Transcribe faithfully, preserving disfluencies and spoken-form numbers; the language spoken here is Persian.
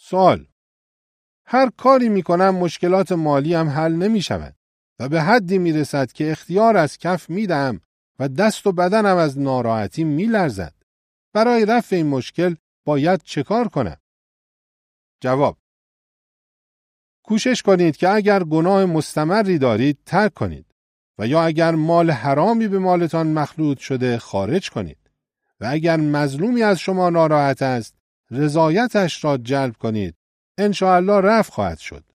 سوال: هر کاری میکنم مشکلات مالی هم حل نمی شود و به حدی میرسد که اختیار از کف میدم و دست و بدنم از ناراحتی میلرزد. برای رفع این مشکل باید چه کار کنم؟ جواب: کوشش کنید که اگر گناه مستمری دارید ترک کنید و یا اگر مال حرامی به مالتان مخلوط شده خارج کنید و اگر مظلومی از شما ناراحت است رضایتش را جلب کنید. ان شاء الله رفع خواهد شد.